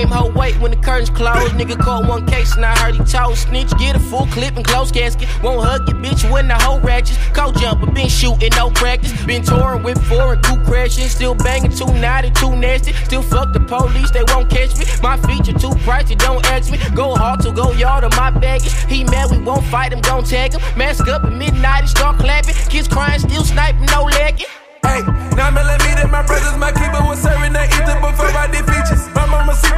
him whole weight when the curtains closed. Nigga caught one case and I heard he told snitch. Get a full clip and close casket. Won't hug your bitch when the whole ratchets. Co-jumper, been shooting, no practice. Been touring with foreign coupe crashing. Still banging, too naughty, too nasty. Still fuck the police, they won't catch me. My feature too pricey, don't ask me. Go hard to go yard on my baggage. He mad, we won't fight him, gon' tag him. Mask up at midnight and start clapping. Kids crying, still sniping, no lagging. Hey, 9mm, my brothers, my keeper was serving the ether before I defeat.